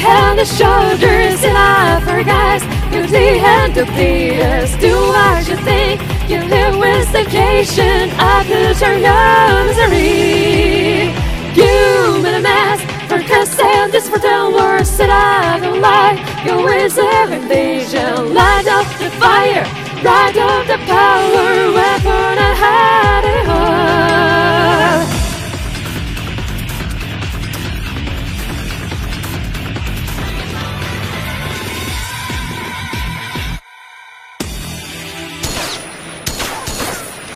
head and shoulders and I forgot you didn't defeat us. Do what you think, you live with vacation. I could turn your misery. You made a mess for cuss and just for the worst that I don't like. Your words of invasion, light up the fire, light up the power.